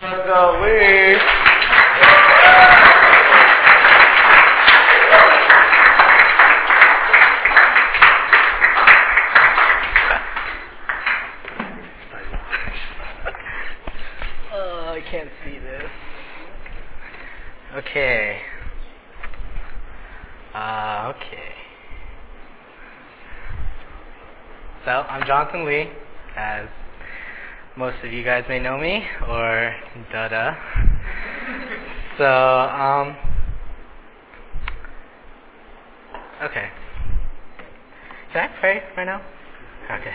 Jonathan Lee. Oh, I can't see this. Okay. Okay. So, I'm Jonathan Lee, as most of you guys may know me, or Dada. So, okay. Can I pray right now? Okay.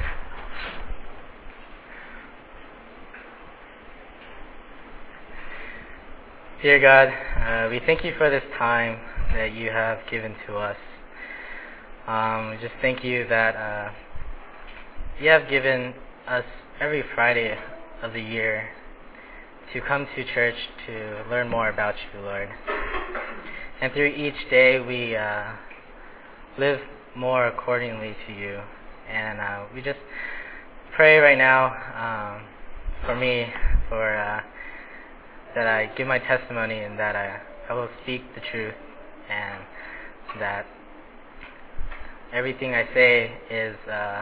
Dear God, we thank you for this time that you have given to us. We just thank you that you have given us every Friday of the year to come to church to learn more about you, Lord. And through each day we live more accordingly to you. And we just pray right now for me, for that I give my testimony and that I will speak the truth, and that everything I say is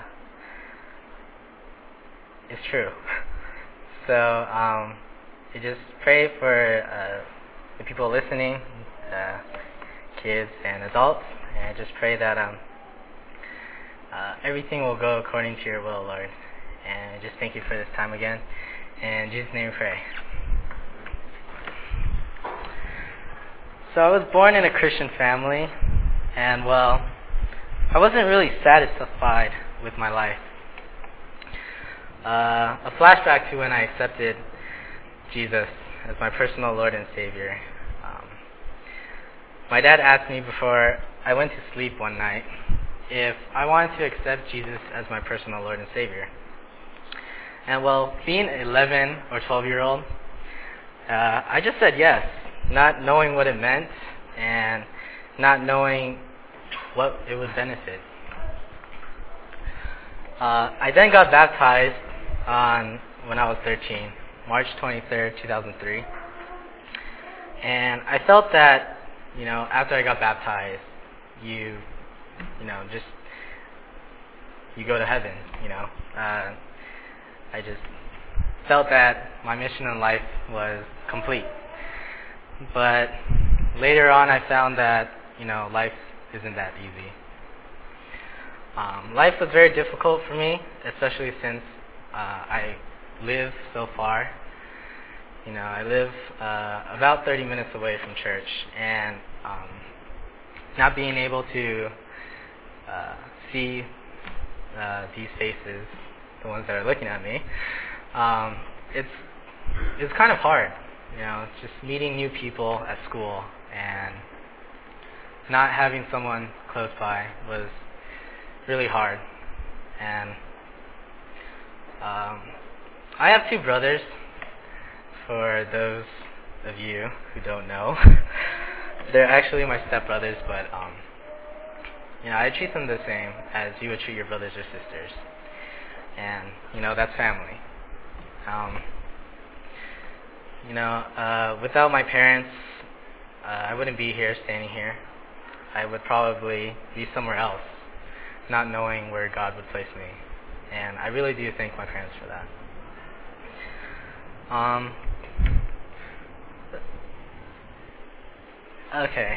true. So I just pray for the people listening, kids and adults, and I just pray that everything will go according to your will, Lord. And I just thank you for this time again. In Jesus' name we pray. So I was born in a Christian family, and well, I wasn't really satisfied with my life. A flashback to when I accepted Jesus as my personal Lord and Savior. My dad asked me before I went to sleep one night if I wanted to accept Jesus as my personal Lord and Savior. And well, being an 11 or 12-year-old, I just said yes, not knowing what it meant and not knowing what it would benefit. I then got baptized when I was 13, March 23rd, 2003. And I felt that, after I got baptized, you go to heaven, I just felt that my mission in life was complete. But later on I found that, life isn't that easy. Life was very difficult for me, especially since I live so far. I live about 30 minutes away from church, and not being able to see these faces, the ones that are looking at me, it's kind of hard. Just meeting new people at school and not having someone close by was really hard. And I have two brothers, for those of you who don't know. They're actually my stepbrothers, but I treat them the same as you would treat your brothers or sisters. And that's family. Without my parents, I wouldn't be here, standing here. I would probably be somewhere else, not knowing where God would place me. And I really do thank my parents for that. Okay.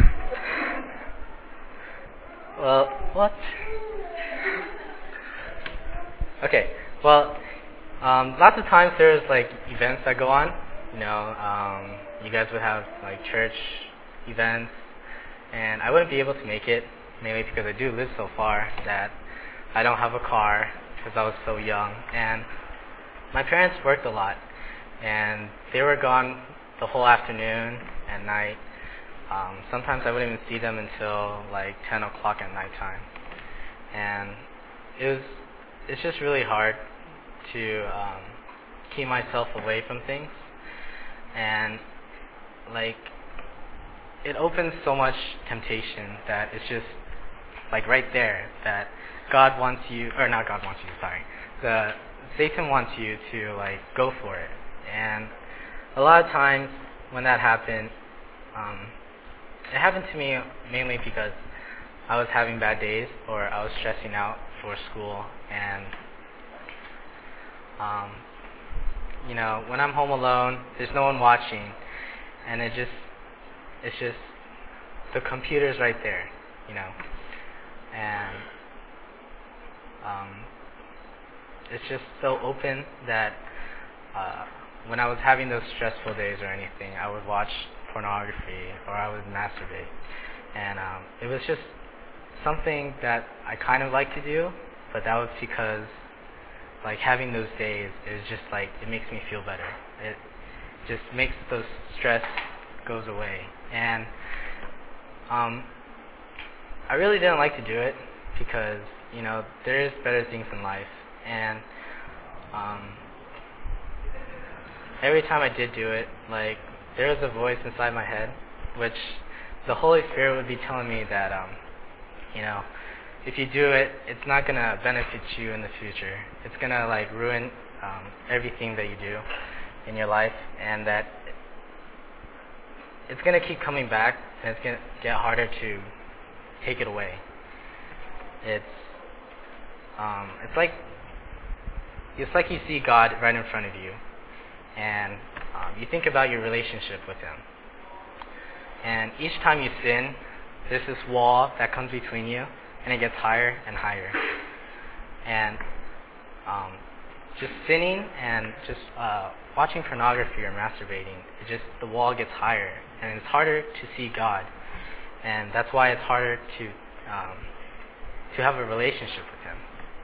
Well, what? Okay. Well, lots of times there's events that go on. You guys would have church events, and I wouldn't be able to make it, mainly because I do live so far that I don't have a car because I was so young. And my parents worked a lot, and they were gone the whole afternoon and night. Sometimes I wouldn't even see them until 10 o'clock at nighttime. And it's just really hard to keep myself away from things. And it opens so much temptation that it's just right there, that God wants you, or not God wants you, sorry. Satan wants you to go for it. And a lot of times when that happened, it happened to me mainly because I was having bad days or I was stressing out for school, and when I'm home alone, there's no one watching, and it's just the computer's right there, and it's just so open that when I was having those stressful days or anything, I would watch pornography or I would masturbate, and it was just something that I kind of like to do, but that was because having those days is just it makes me feel better. It just makes those stress goes away, and I really didn't like to do it because there's better things in life, and every time I did do it, there was a voice inside my head, which the Holy Spirit would be telling me that if you do it, it's not gonna benefit you in the future. It's gonna ruin everything that you do in your life, and that it's gonna keep coming back, and it's gonna get harder to take it away. It's like you see God right in front of you, and you think about your relationship with Him. And each time you sin, there's this wall that comes between you, and it gets higher and higher. And just sinning and just watching pornography or masturbating, the wall gets higher, and it's harder to see God. And that's why it's harder to have a relationship with Him.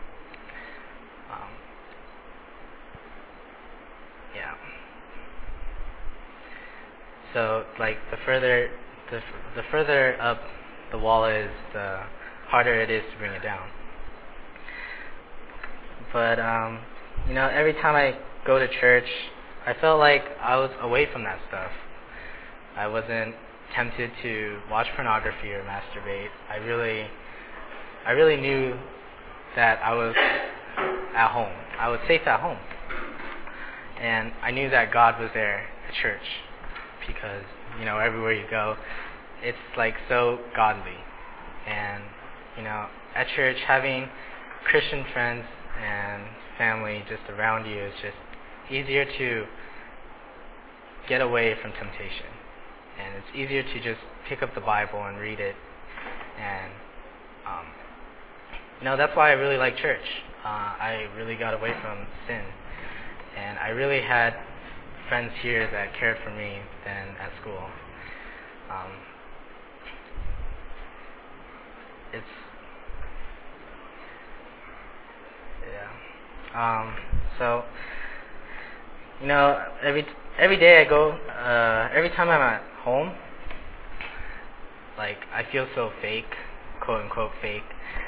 Yeah. So the further up the wall is, the harder it is to bring it down. But every time I go to church, I felt like I was away from that stuff. I wasn't tempted to watch pornography or masturbate. I really knew that I was at home. I was safe at home. And I knew that God was there at church, because everywhere you go, it's so godly. And at church, having Christian friends and family just around you is just easier to get away from temptation, and it's easier to just pick up the Bible and read it. And that's why I really like church. I really got away from sin, and I really had friends here that cared for me than at school. So every day I go, every time I'm at home, I feel so fake, quote unquote fake.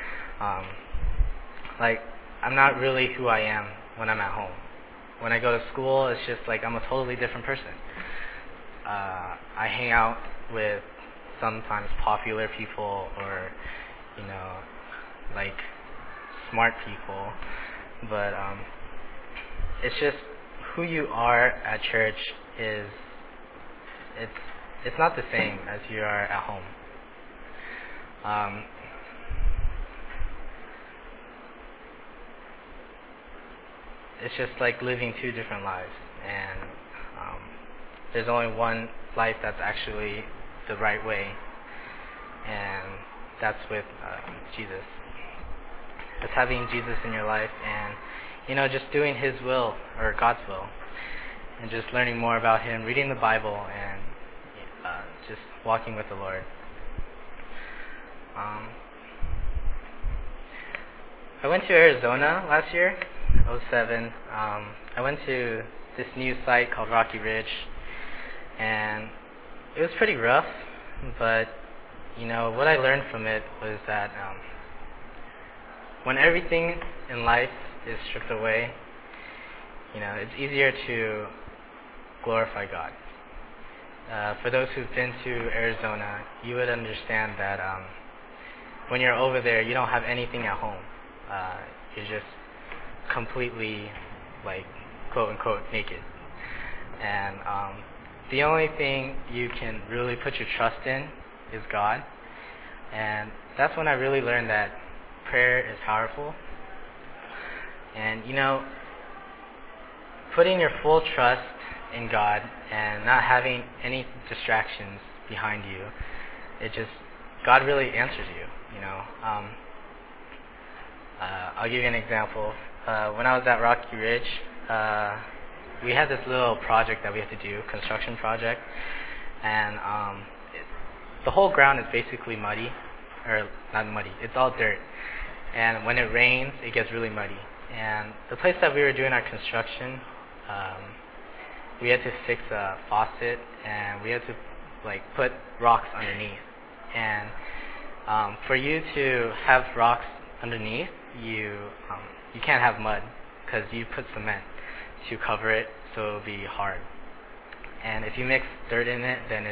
I'm not really who I am when I'm at home. When I go to school, it's just I'm a totally different person. I hang out with sometimes popular people, or smart people, but it's just who you are at church is it's not the same as you are at home. It's just living two different lives, and there's only one life that's actually the right way, and that's with Jesus. It's having Jesus in your life, and just doing His will, or God's will, and just learning more about Him, reading the Bible, and just walking with the Lord. I went to Arizona last year, 2007. I went to this new site called Rocky Ridge, and it was pretty rough, but what I learned from it was that when everything in life is stripped away, it's easier to glorify God. For those who've been to Arizona, you would understand that when you're over there, you don't have anything at home. You're just completely, quote unquote, naked. and the only thing you can really put your trust in is God. And that's when I really learned that prayer is powerful. And putting your full trust in God and not having any distractions behind you, God really answers you. I'll give you an example. When I was at Rocky Ridge, we had this little project that we had to do, construction project, and the whole ground is basically muddy, or not muddy, it's all dirt. And when it rains, it gets really muddy. And the place that we were doing our construction, we had to fix a faucet, and we had to put rocks underneath. And for you to have rocks underneath, you can't have mud, because you put cement to cover it, so it'll be hard. And if you mix dirt in it, then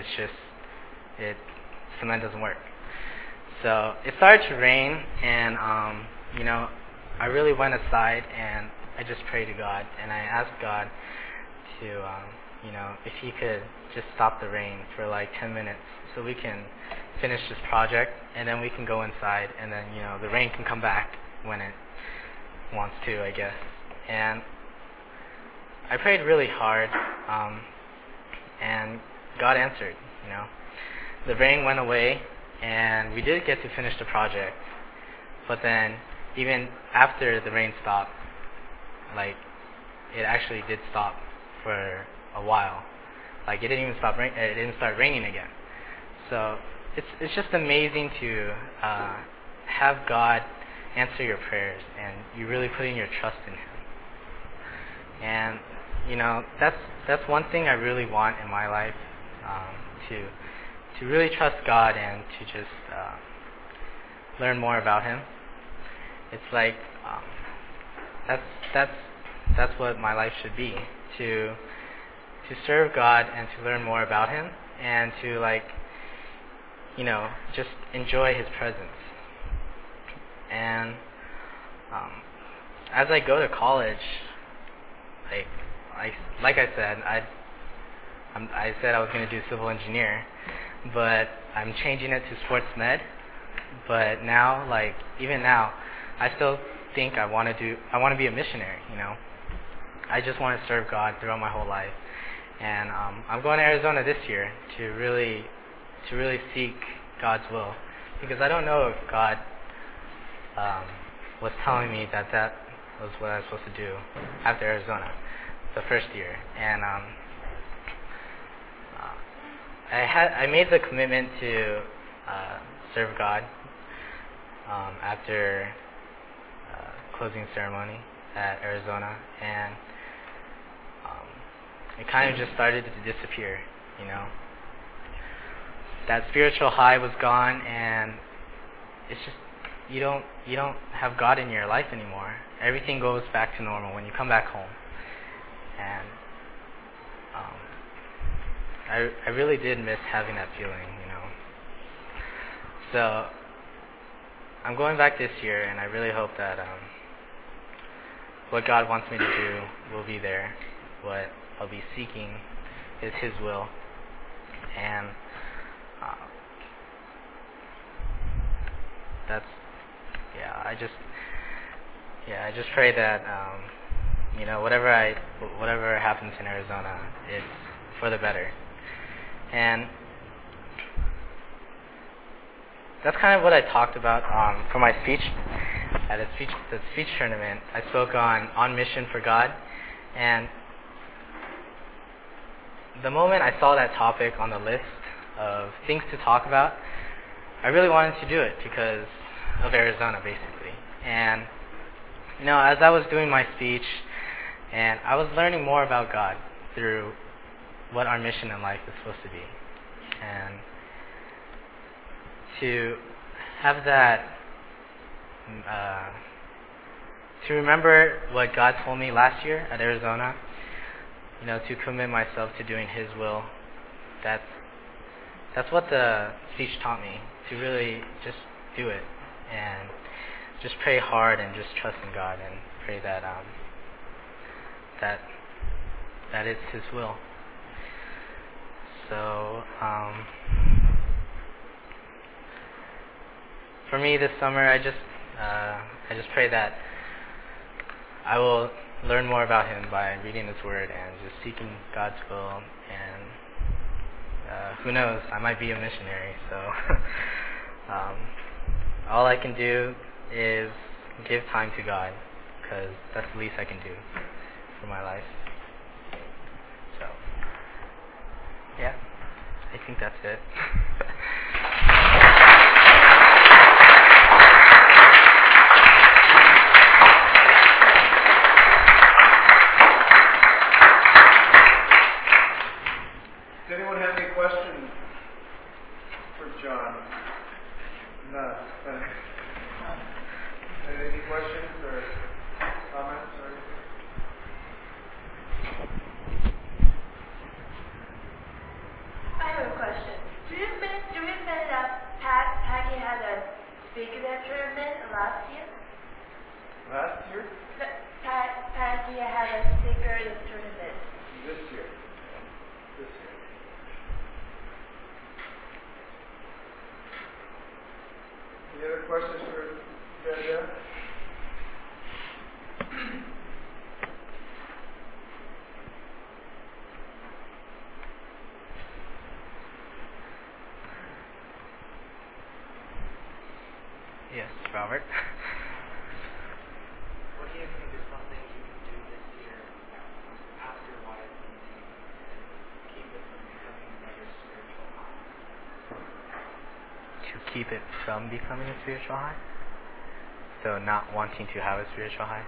cement doesn't work. So it started to rain, and I really went aside and I just prayed to God, and I asked God to if He could just stop the rain for 10 minutes so we can finish this project, and then we can go inside, and then the rain can come back when it wants to, I guess. And I prayed really hard, and God answered. The rain went away, and we did get to finish the project. But then, even after the rain stopped, it actually did stop for a while. It didn't even stop rain. It didn't start raining again. So it's just amazing to have God answer your prayers, and you really putting your trust in Him. And that's one thing I really want in my life, to really trust God and to just learn more about Him. It's that's what my life should be, to serve God and to learn more about Him, and to just enjoy His presence. And as I go to college, like I said, I said I was going to do civil engineer, but I'm changing it to sports med. But now, even now, I still think I want to be a missionary. I just want to serve God throughout my whole life. And I'm going to Arizona this year to really seek God's will, because I don't know if God was telling me that was what I was supposed to do after Arizona, the first year. And I made the commitment to serve God after closing ceremony at Arizona, and it kind of just started to disappear. That spiritual high was gone, and it's just you don't have God in your life anymore. Everything goes back to normal when you come back home. And I really did miss having that feeling. So I'm going back this year, and I really hope that what God wants me to do will be there. What I'll be seeking is His will. And I just pray that whatever happens in Arizona, it's for the better. And that's kind of what I talked about for my speech at the speech tournament. I spoke on mission for God, and the moment I saw that topic on the list of things to talk about, I really wanted to do it because of Arizona, basically. And as I was doing my speech, and I was learning more about God through what our mission in life is supposed to be, and to have that, to remember what God told me last year at Arizona, to commit myself to doing His will. That's what the speech taught me, to really just do it and just pray hard and just trust in God, and pray that it's His will. So, for me this summer, I just pray that I will learn more about Him by reading His Word and just seeking God's will. And who knows, I might be a missionary. So, all I can do is give time to God, because that's the least I can do for my life. So, yeah, I think that's it. Does anyone have any questions for John? No. Any questions or comments or anything? I have a question. Do you remember that Peggy had a speaker tournament last year? Last year? Peggy had a speaker tournament. This year. This year. Any other questions for Danielle? Yes, Robert. What do you think is something you can do this year after YSMT to keep it from becoming another spiritual high? To keep it from becoming a spiritual high? So not wanting to have a spiritual high?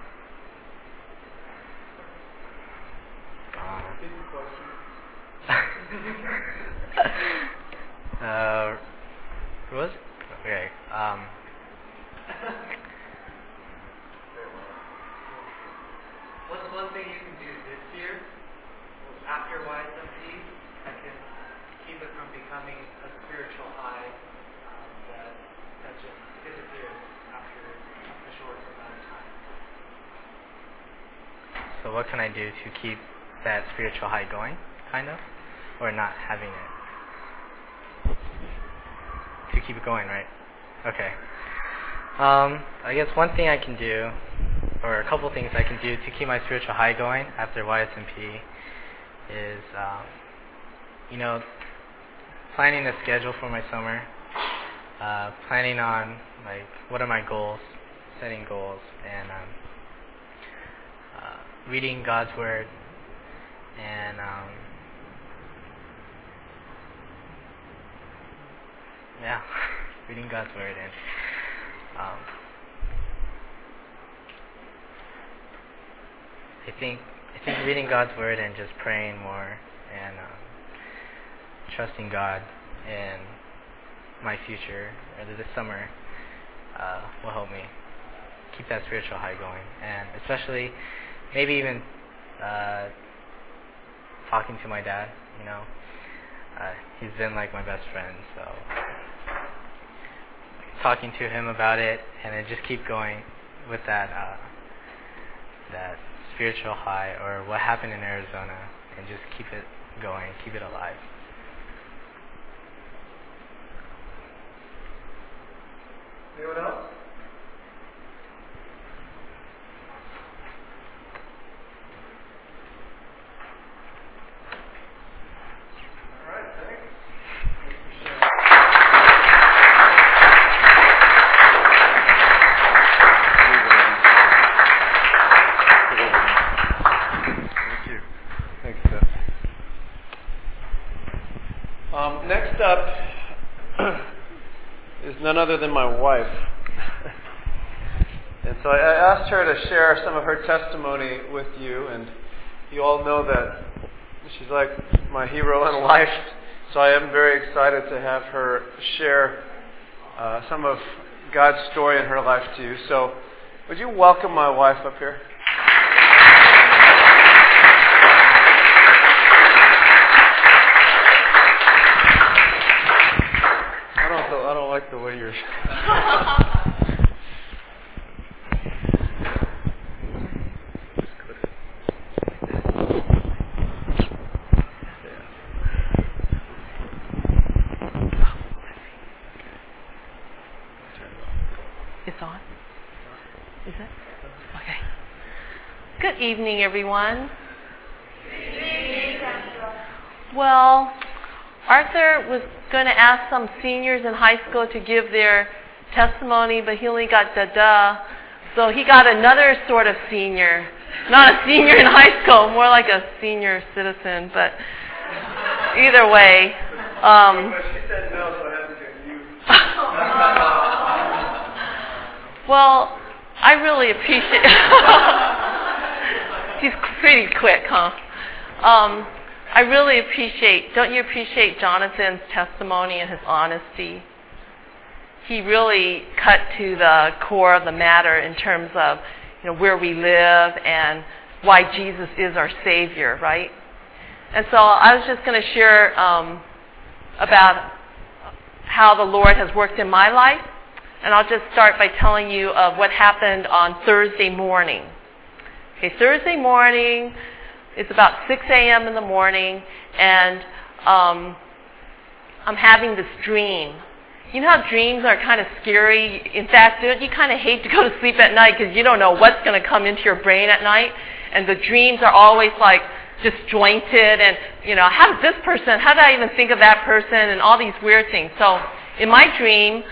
Repeat the question. Who was it? Okay. What's one thing you can do this year after YSMT that can keep it from becoming a spiritual high that just disappears after a short amount of time? So what can I do to keep that spiritual high going, kind of? Or not having it? To keep it going, right? Okay. I guess one thing I can do, or a couple things I can do to keep my spiritual high going after YSMP is, planning a schedule for my summer, planning on, like, what are my goals, setting goals, and reading God's Word, and reading God's Word, and I think reading God's Word and just praying more and trusting God in my future, or this summer, will help me keep that spiritual high going, and especially maybe even talking to my dad. He's been like my best friend, so talking to him about it, and then just keep going with that spiritual high, or what happened in Arizona, and just keep it going, keep it alive. Anyone else? All right, thanks. Thanks for sharing. Thank you. Thanks, Steph. Next up is none other than my wife. And so I asked her to share some of her testimony with you, and you all know that she's like my hero in life, so I am very excited to have her share some of God's story in her life to you. So would you welcome my wife up here? I don't like the way you're... Good evening, everyone. Well, Arthur was going to ask some seniors in high school to give their testimony, but he only got da-da. So he got another sort of senior. Not a senior in high school, more like a senior citizen, but either way. But she said no, so I have to get you. Well, I really appreciate He's pretty quick, huh? I really appreciate, don't you appreciate Jonathan's testimony and his honesty? He really cut to the core of the matter in terms of, where we live and why Jesus is our Savior, right? And so I was just going to share about how the Lord has worked in my life. And I'll just start by telling you of what happened on Thursday morning. Okay, Thursday morning, it's about 6 a.m. in the morning, and I'm having this dream. You know how dreams are kind of scary? In fact, you kind of hate to go to sleep at night because you don't know what's going to come into your brain at night. And the dreams are always like disjointed and, how did this person, how did I even think of that person, and all these weird things. So in my dream,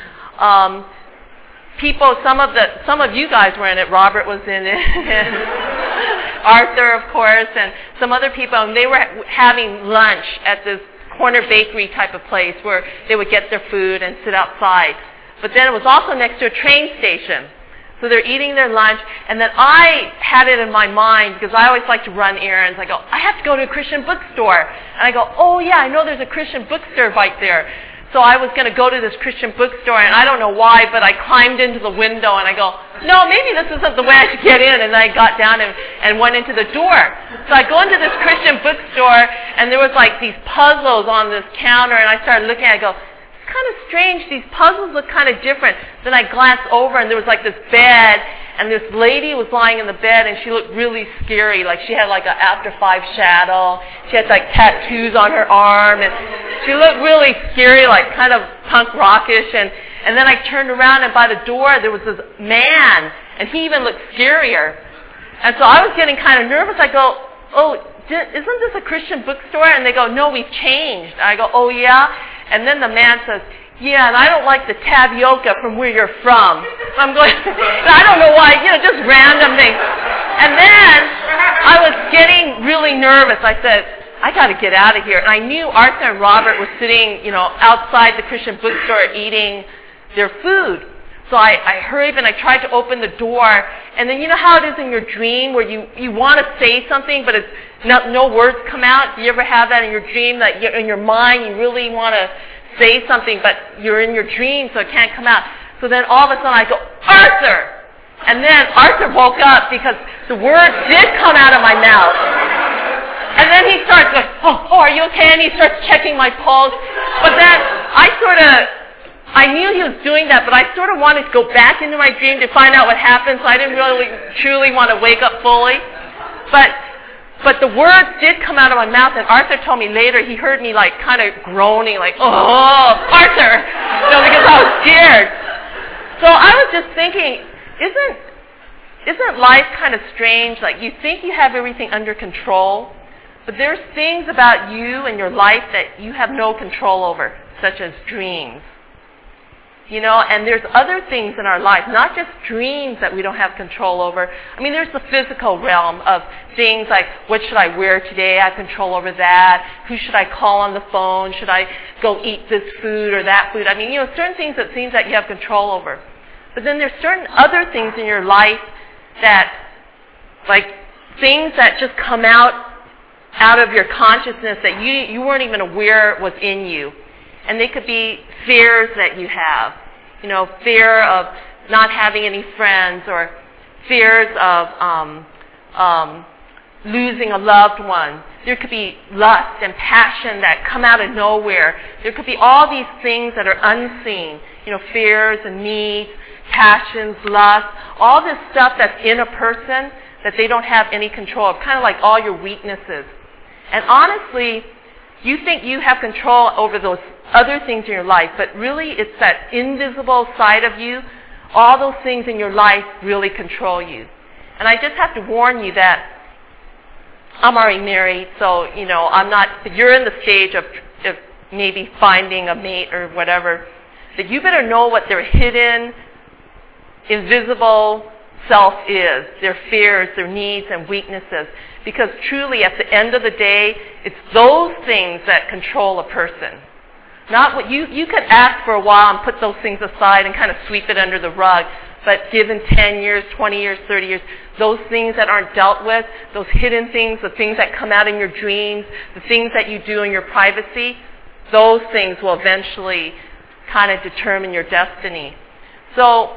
people, some of you guys were in it. Robert was in it, and Arthur, of course, and some other people, and they were having lunch at this corner bakery type of place where they would get their food and sit outside. But then it was also next to a train station. So they're eating their lunch, and then I had it in my mind, because I always like to run errands. I go, I have to go to a Christian bookstore. And I go, oh yeah, I know there's a Christian bookstore right there. So I was going to go to this Christian bookstore, and I don't know why, but I climbed into the window, and I go, no, maybe this isn't the way I should get in. And then I got down and went into the door. So I go into this Christian bookstore, and there was like these puzzles on this counter, and I started looking at it. I go, it's kind of strange. These puzzles look kind of different. Then I glanced over, and there was like this bed, and this lady was lying in the bed, and she looked really scary. Like she had like an After 5 shadow. She had like tattoos on her arm, and she looked really scary, like kind of punk rockish. And then I turned around, and by the door there was this man, and he even looked scarier. And so I was getting kind of nervous. I go, oh, isn't this a Christian bookstore? And they go, no, we've changed. And I go, oh yeah? And then the man says, yeah, and I don't like the tapioca from where you're from. I'm going, I don't know why, just random things. And then I was getting really nervous. I said, I got to get out of here. And I knew Arthur and Robert were sitting, outside the Christian bookstore eating their food. So I hurried and I tried to open the door. And then you know how it is in your dream where you want to say something, but it's no words come out? Do you ever have that in your dream that in your mind you really want to say something, but you're in your dream, so it can't come out? So then all of a sudden I go, Arthur! And then Arthur woke up because the words did come out of my mouth. And then he starts going, oh, are you okay? And he starts checking my pulse. But then I knew he was doing that, but I sort of wanted to go back into my dream to find out what happened, so I didn't really truly want to wake up fully. But the words did come out of my mouth, and Arthur told me later he heard me like kind of groaning, like, oh, Arthur, because I was scared. So I was just thinking, isn't life kind of strange? Like you think you have everything under control, but there's things about you and your life that you have no control over, such as dreams. And there's other things in our life, not just dreams that we don't have control over. I mean, there's the physical realm of things like, what should I wear today? I have control over that. Who should I call on the phone? Should I go eat this food or that food? I mean, certain things that seems that you have control over. But then there's certain other things in your life that, like, things that just come out of your consciousness that you weren't even aware was in you. And they could be fears that you have. Fear of not having any friends, or fears of losing a loved one. There could be lust and passion that come out of nowhere. There could be all these things that are unseen. Fears and needs, passions, lust, all this stuff that's in a person that they don't have any control of, kind of like all your weaknesses. And honestly, you think you have control over those other things in your life, but really it's that invisible side of you. All those things in your life really control you. And I just have to warn you that I'm already married, so, you're in the stage of maybe finding a mate or whatever, that you better know what their hidden, invisible self is, their fears, their needs and weaknesses. Because truly, at the end of the day, it's those things that control a person. Not what you could act for a while and put those things aside and kind of sweep it under the rug. But given 10 years, 20 years, 30 years, those things that aren't dealt with, those hidden things, the things that come out in your dreams, the things that you do in your privacy, those things will eventually kind of determine your destiny. So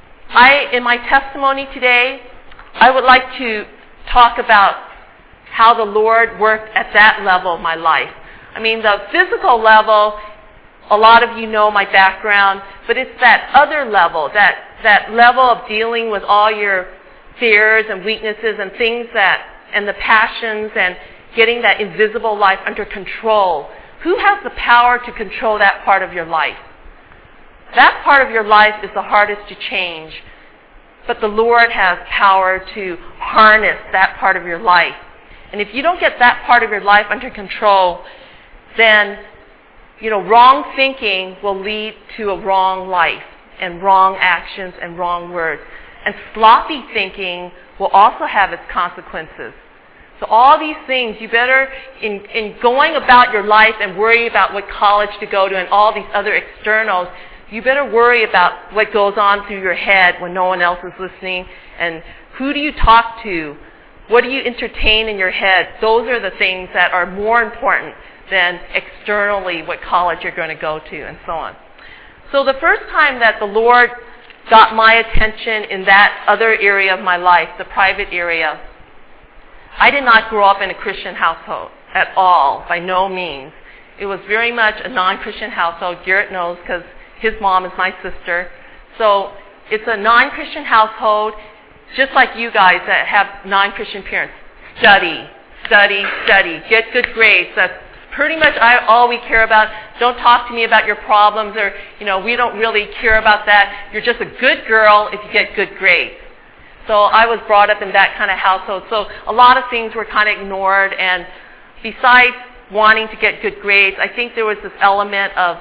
in my testimony today, I would like to talk about how the Lord worked at that level of my life. I mean, the physical level, a lot of you know my background, but it's that other level, that level of dealing with all your fears and weaknesses and things and the passions and getting that invisible life under control. Who has the power to control that part of your life? That part of your life is the hardest to change, but the Lord has power to harness that part of your life. And if you don't get that part of your life under control, then, wrong thinking will lead to a wrong life and wrong actions and wrong words. And sloppy thinking will also have its consequences. So all these things, you better, in going about your life and worry about what college to go to and all these other externals, you better worry about what goes on through your head when no one else is listening. And who do you talk to? What do you entertain in your head? Those are the things that are more important than externally what college you're going to go to and so on. So the first time that the Lord got my attention in that other area of my life, the private area, I did not grow up in a Christian household at all, by no means. It was very much a non-Christian household. Garrett knows because his mom is my sister. So it's a non-Christian household, just like you guys that have non-Christian parents. Study, study, study. Get good grades. That's pretty much all we care about. Don't talk to me about your problems or, we don't really care about that. You're just a good girl if you get good grades. So I was brought up in that kind of household. So a lot of things were kind of ignored. And besides wanting to get good grades, I think there was this element of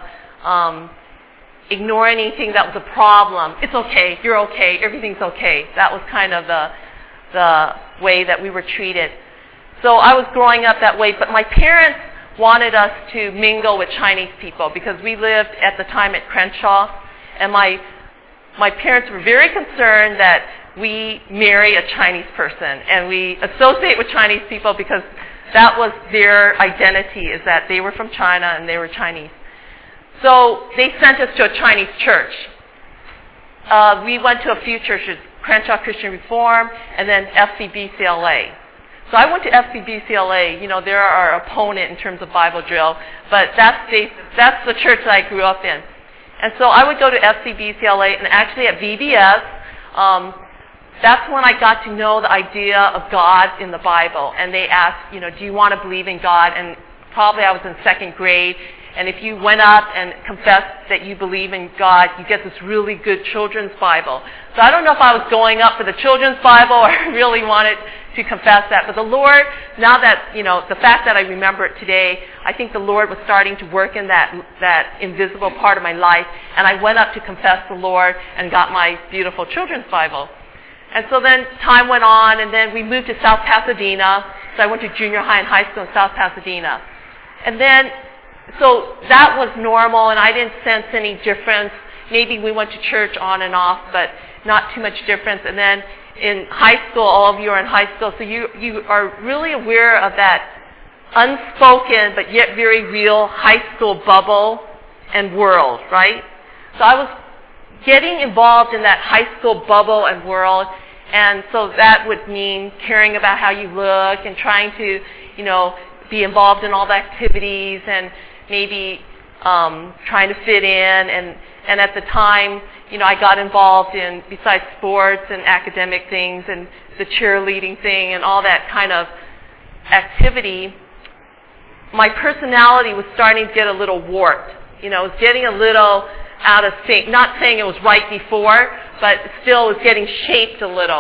ignore anything that was a problem. It's okay. You're okay. Everything's okay. That was kind of the way that we were treated. So I was growing up that way. But my parents wanted us to mingle with Chinese people because we lived at the time at Crenshaw. And my parents were very concerned that we marry a Chinese person. And we associate with Chinese people because that was their identity, is that they were from China and they were Chinese. So they sent us to a Chinese church. We went to a few churches, Crenshaw Christian Reform, and then FCBCLA. So I went to FCBCLA. They're our opponent in terms of Bible drill, but that's the church that I grew up in. And so I would go to FCBCLA, and actually at VBS, that's when I got to know the idea of God in the Bible. And they asked, do you want to believe in God? And probably I was in second grade. And if you went up and confessed that you believe in God, you get this really good children's Bible. So I don't know if I was going up for the children's Bible or really wanted to confess that. But the Lord, now that, the fact that I remember it today, I think the Lord was starting to work in that invisible part of my life. And I went up to confess the Lord and got my beautiful children's Bible. And so then time went on, and then we moved to South Pasadena. So I went to junior high and high school in South Pasadena. And then, so that was normal, and I didn't sense any difference. Maybe we went to church on and off, but not too much difference. And then in high school, all of you are in high school, so you are really aware of that unspoken but yet very real high school bubble and world, right? So I was getting involved in that high school bubble and world, and so that would mean caring about how you look and trying to, be involved in all the activities and maybe trying to fit in. And at the time, I got involved in, besides sports and academic things and the cheerleading thing and all that kind of activity, my personality was starting to get a little warped. It was getting a little out of sync. Not saying it was right before, but still it was getting shaped a little.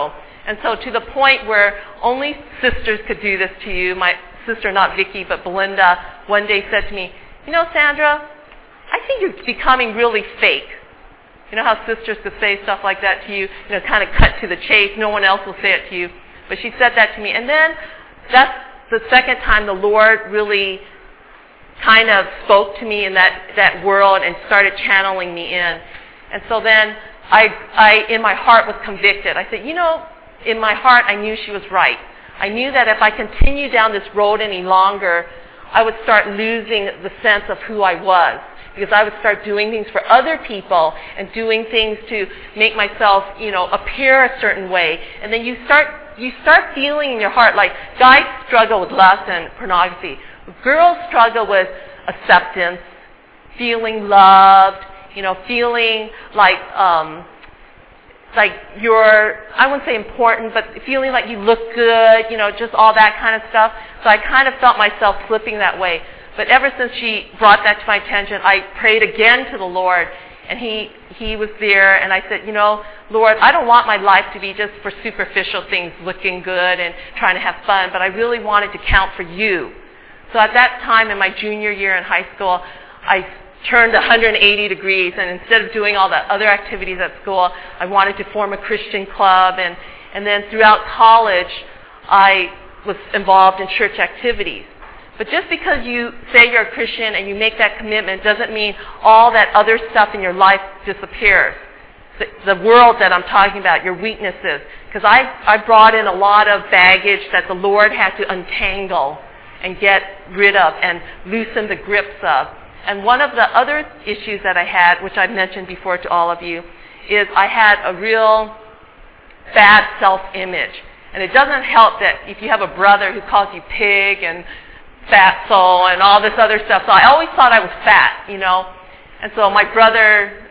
And so to the point where only sisters could do this to you, my sister, not Vicky, but Belinda, one day said to me, Sandra, I think you're becoming really fake. You know how sisters could say stuff like that to you, kind of cut to the chase. No one else will say it to you. But she said that to me. And then that's the second time the Lord really kind of spoke to me in that world and started channeling me in. And so then I in my heart was convicted. I said, in my heart I knew she was right. I knew that if I continued down this road any longer, I would start losing the sense of who I was. Because I would start doing things for other people and doing things to make myself, appear a certain way. And then you start feeling in your heart like guys struggle with lust and pornography. Girls struggle with acceptance, feeling loved, feeling like you're, I wouldn't say important, but feeling like you look good, just all that kind of stuff. So I kind of felt myself slipping that way. But ever since she brought that to my attention, I prayed again to the Lord, and He was there, and I said, Lord, I don't want my life to be just for superficial things, looking good and trying to have fun, but I really wanted to count for You. So at that time in my junior year in high school, I turned 180 degrees, and instead of doing all the other activities at school, I wanted to form a Christian club, and then throughout college, I was involved in church activities. But just because you say you're a Christian and you make that commitment doesn't mean all that other stuff in your life disappears. The world that I'm talking about, your weaknesses. Because I brought in a lot of baggage that the Lord had to untangle and get rid of and loosen the grips of. And one of the other issues that I had, which I've mentioned before to all of you, is I had a real bad self-image. And it doesn't help that if you have a brother who calls you pig and fatso and all this other stuff. So I always thought I was fat, And so my brother,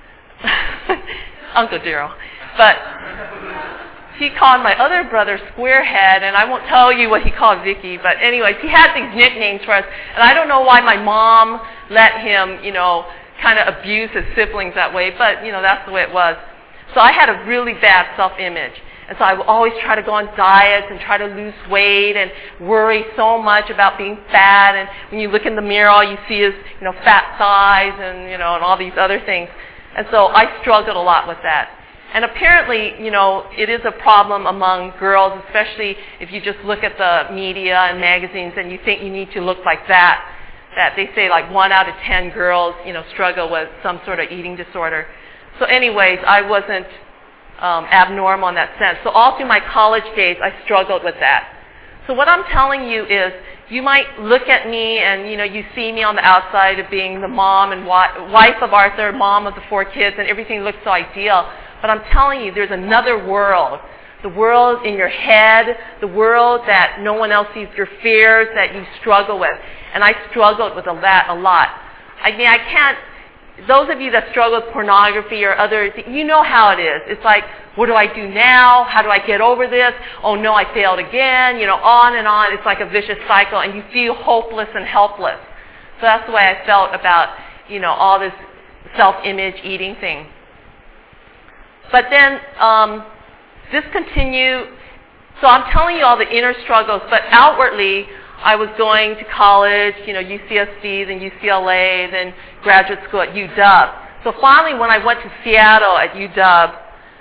Uncle Daryl, but he called my other brother Squarehead, and I won't tell you what he called Vicky, but anyways, he had these nicknames for us, and I don't know why my mom let him, kind of abuse his siblings that way, but, that's the way it was. So I had a really bad self-image. And so I would always try to go on diets and try to lose weight and worry so much about being fat. And when you look in the mirror, all you see is, fat thighs and, and all these other things. And so I struggled a lot with that. And apparently, it is a problem among girls, especially if you just look at the media and magazines and you think you need to look like that. That they say like 1 out of 10 girls, struggle with some sort of eating disorder. So anyways, I wasn't abnormal in that sense. So all through my college days, I struggled with that. So what I'm telling you is, you might look at me and, you see me on the outside of being the mom and wife of Arthur, mom of the 4 kids, and everything looks so ideal. But I'm telling you, there's another world. The world in your head, the world that no one else sees, your fears that you struggle with. And I struggled with that a lot. I mean, I can't, those of you that struggle with pornography or other, you know how it is. It's like, what do I do now? How do I get over this? Oh no, I failed again. On and on. It's like a vicious cycle, and you feel hopeless and helpless. So that's the way I felt about, all this self-image eating thing. But then, this continued. So I'm telling you all the inner struggles, but outwardly, I was going to college, UCSD, then UCLA, then graduate school at UW. So finally, when I went to Seattle at UW,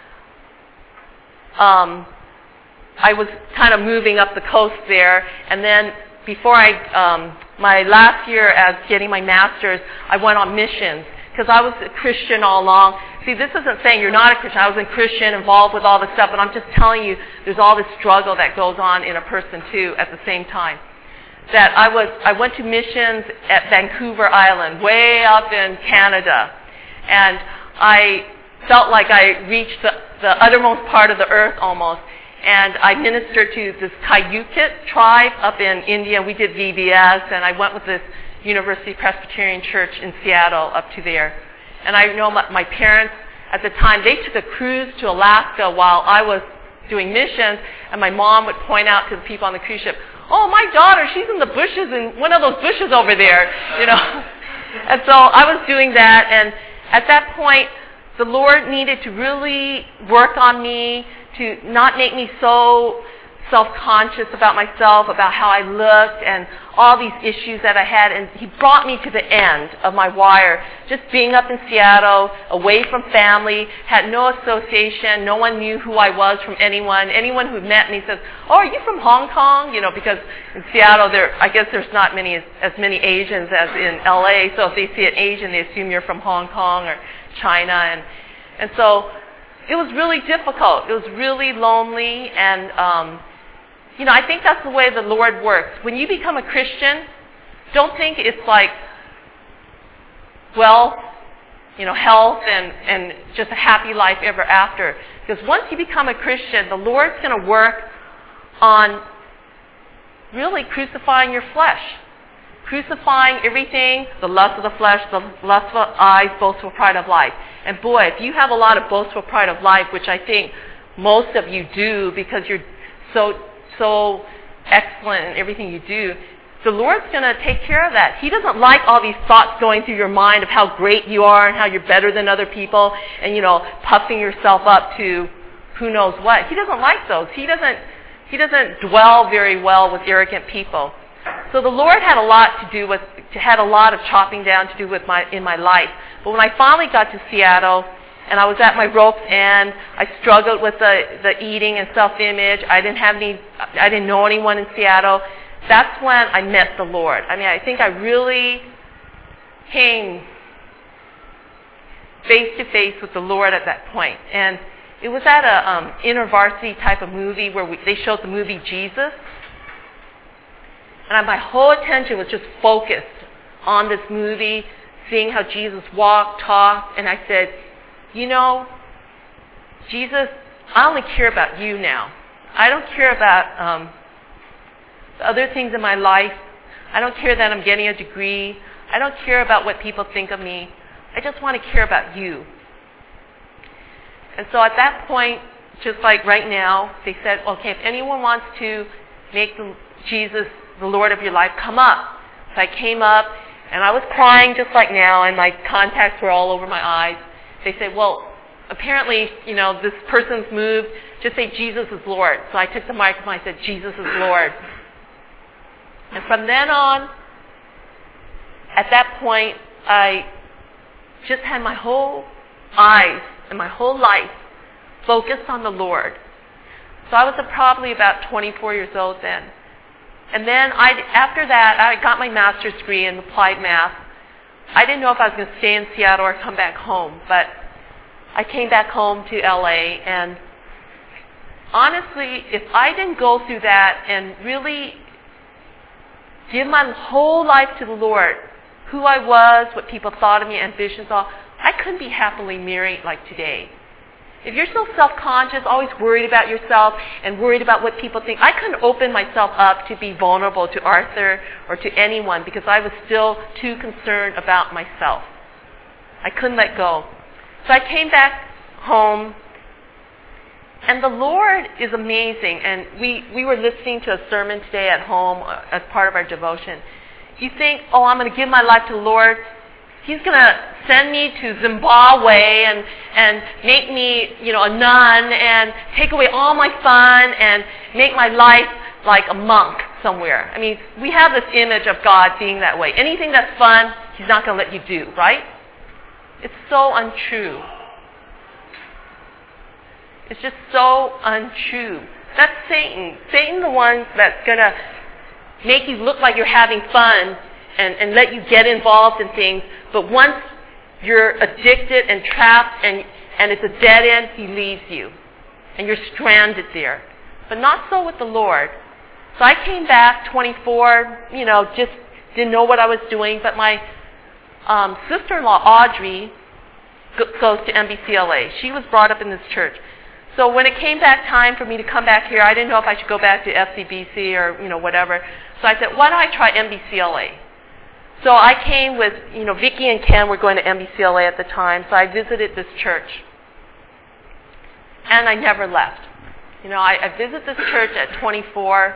I was kind of moving up the coast there, and then before my last year as getting my master's, I went on missions because I was a Christian all along. See, this isn't saying you're not a Christian. I was a Christian, involved with all this stuff, but I'm just telling you there's all this struggle that goes on in a person too at the same time. That I went to missions at Vancouver Island, way up in Canada, and I felt like I reached the uttermost part of the earth almost, and I ministered to this Cayucit tribe up in India. We did VBS, and I went with this University Presbyterian Church in Seattle up to there. And I know my parents at the time, they took a cruise to Alaska while I was doing missions, and my mom would point out to the people on the cruise ship, oh, my daughter, she's in the bushes, in one of those bushes over there, And so I was doing that, and at that point, the Lord needed to really work on me to not make me so self-conscious about myself, about how I looked, and all these issues that I had. And he brought me to the end of my wire, just being up in Seattle, away from family, had no association. No one knew who I was from anyone. Anyone who met me says, "Oh, are you from Hong Kong?" You know, because in Seattle, I guess there's not as many Asians as in LA. So if they see an Asian, they assume you're from Hong Kong or China, and so it was really difficult. It was really lonely, and I think that's the way the Lord works. When you become a Christian, don't think it's like wealth, health, and just a happy life ever after. Because once you become a Christian, the Lord's going to work on really crucifying your flesh. Crucifying everything, the lust of the flesh, the lust of the eyes, boastful pride of life. And boy, if you have a lot of boastful pride of life, which I think most of you do because you're so excellent in everything you do, the Lord's going to take care of that. He doesn't like all these thoughts going through your mind of how great you are and how you're better than other people and, puffing yourself up to who knows what. He doesn't like those. He doesn't dwell very well with arrogant people. So the Lord had a lot of chopping down to do in my life. But when I finally got to Seattle and I was at my rope's end, I struggled with the eating and self-image. I didn't know anyone in Seattle. That's when I met the Lord. I think I really came face to face with the Lord at that point. And it was at a InterVarsity type of movie where they showed the movie Jesus. And my whole attention was just focused on this movie, seeing how Jesus walked, talked, and I said, Jesus, I only care about you now. I don't care about the other things in my life. I don't care that I'm getting a degree. I don't care about what people think of me. I just want to care about you. And so at that point, just like right now, they said, okay, if anyone wants to make Jesus the Lord of your life, come up. So I came up, and I was crying just like now, and my contacts were all over my eyes. They said, well, apparently, this person's moved. Just say Jesus is Lord. So I took the microphone, I said, Jesus is Lord. And from then on, at that point, I just had my whole eyes and my whole life focused on the Lord. So I was probably about 24 years old then. And then after that, I got my master's degree in applied math. I didn't know if I was going to stay in Seattle or come back home, but I came back home to LA, and honestly, if I didn't go through that and really give my whole life to the Lord, who I was, what people thought of me, ambitions, all, I couldn't be happily married like today. If you're so self-conscious, always worried about yourself and worried about what people think, I couldn't open myself up to be vulnerable to Arthur or to anyone because I was still too concerned about myself. I couldn't let go. So I came back home, and the Lord is amazing. And we were listening to a sermon today at home as part of our devotion. You think, oh, I'm going to give my life to the Lord. He's going to send me to Zimbabwe and make me, a nun and take away all my fun and make my life like a monk somewhere. We have this image of God being that way. Anything that's fun, He's not going to let you do, right? It's so untrue. It's just so untrue. That's Satan. Satan's the one that's going to make you look like you're having fun and let you get involved in things. But once you're addicted and trapped and it's a dead end, he leaves you. And you're stranded there. But not so with the Lord. So I came back 24, just didn't know what I was doing. But my sister-in-law, Audrey, goes to NBCLA. She was brought up in this church. So when it came back time for me to come back here, I didn't know if I should go back to FCBC or, whatever. So I said, why don't I try NBCLA? So I came with, Vicki and Ken were going to NBCLA at the time, so I visited this church. And I never left. I visited this church at 24.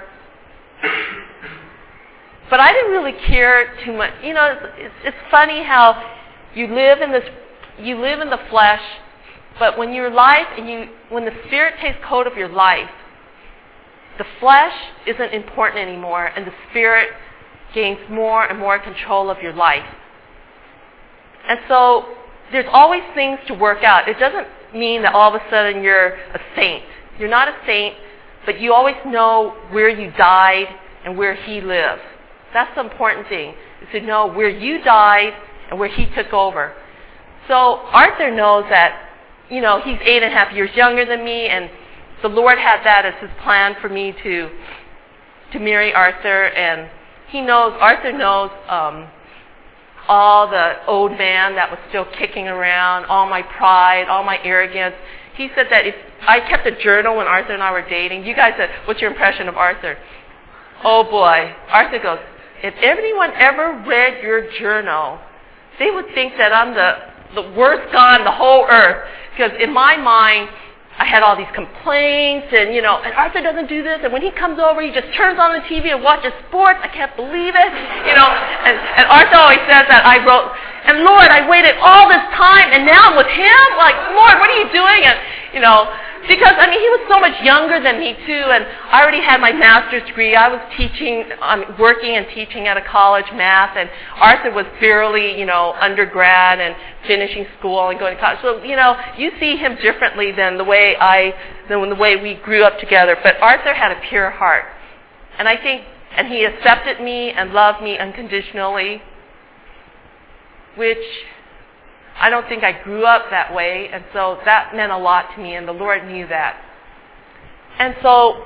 But I didn't really care too much. It's funny how you live in the flesh, But when your life when the Spirit takes hold of your life, the flesh isn't important anymore, and the Spirit gains more and more control of your life. And so there's always things to work out. It doesn't mean that all of a sudden you're a saint. You're not a saint, but you always know where you died and where He lives. That's the important thing, is to know where you died and where He took over. So Arthur knows that, he's 8.5 years younger than me, and the Lord had that as His plan for me to marry Arthur. And Arthur knows all the old man that was still kicking around, all my pride, all my arrogance. He said that if I kept a journal when Arthur and I were dating, you guys said, what's your impression of Arthur? Oh boy. Arthur goes, if anyone ever read your journal, they would think that I'm the worst guy on the whole earth. Because in my mind, I had all these complaints, and Arthur doesn't do this, and when he comes over, he just turns on the TV and watches sports. I can't believe it, and Arthur always says that I wrote, and Lord, I waited all this time, and now I'm with him? Like, Lord, what are you doing? And, because, he was so much younger than me, too, and I already had my master's degree. I was working and teaching at a college, math, and Arthur was barely, undergrad and finishing school and going to college. So, you see him differently than the way we grew up together. But Arthur had a pure heart. And I think, and he accepted me and loved me unconditionally, which I don't think I grew up that way, and so that meant a lot to me, and the Lord knew that. And so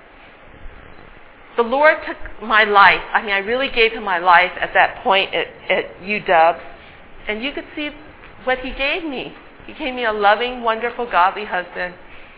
the Lord took my life. I really gave Him my life at that point at UW, and you could see what He gave me. He gave me a loving, wonderful, godly husband.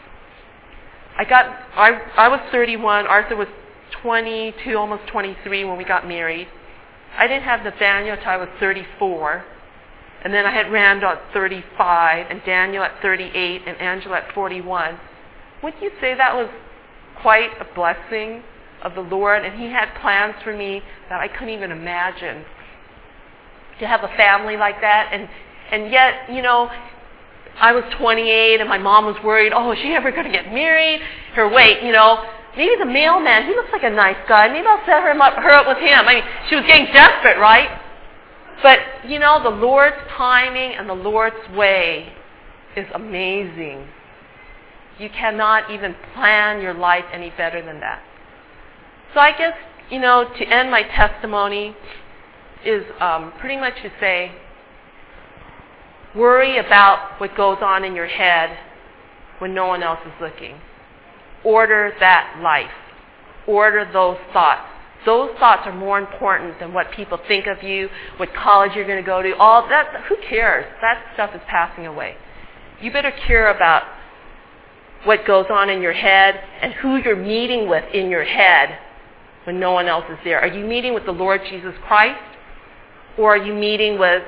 I was 31. Arthur was 22, almost 23 when we got married. I didn't have Nathaniel until I was 34. And then I had Randall at 35, and Daniel at 38, and Angela at 41. Wouldn't you say that was quite a blessing of the Lord? And He had plans for me that I couldn't even imagine. To have a family like that, and yet, I was 28, and my mom was worried, is she ever going to get married? Maybe the mailman, he looks like a nice guy. Maybe I'll set her up with him. She was getting desperate, right? But, the Lord's timing and the Lord's way is amazing. You cannot even plan your life any better than that. So I guess, to end my testimony is pretty much to say, worry about what goes on in your head when no one else is looking. Order that life. Order those thoughts. Those thoughts are more important than what people think of you, what college you're going to go to, all that. Who cares? That stuff is passing away. You better care about what goes on in your head and who you're meeting with in your head when no one else is there. Are you meeting with the Lord Jesus Christ? Or are you meeting with